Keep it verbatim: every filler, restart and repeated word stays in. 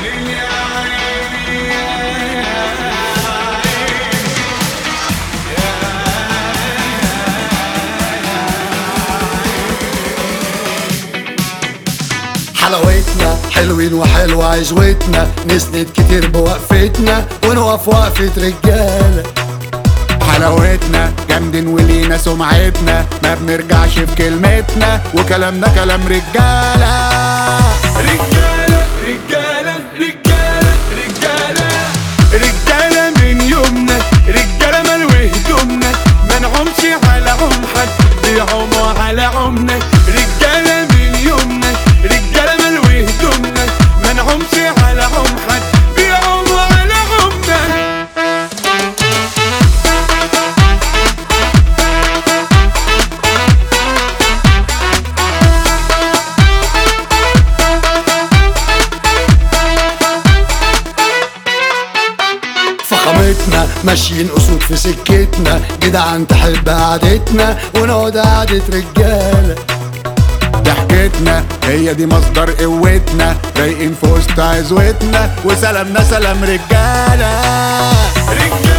حلاوتنا حلوين وحلوة عجوتنا، نسند كتير بوقفتنا ونوقف وقفة رجالة. حلاوتنا جامدين ولينا سمعتنا، ما بنرجعش في كلمتنا وكلامنا كلام رجالة. رجالة رجالة رجالة رجالة رجالة من يومنا، رجالة ملو هدومنا، ما نعومش على عم حد بيعوموا على عمنا. رجالة من يومنا، رجالة ملو هدومنا، ما نعومش على عم حد بيعوموا على عمنا. فخامتنا ماشيين اسود في سكتنا، جدعان تحب قعدتنا ونقعد قعدة رجالة. ضحكتنا هي دي مصدر قوتنا، رايقين في وسط عزوتنا وسلامنا سلام رجالة. رجالة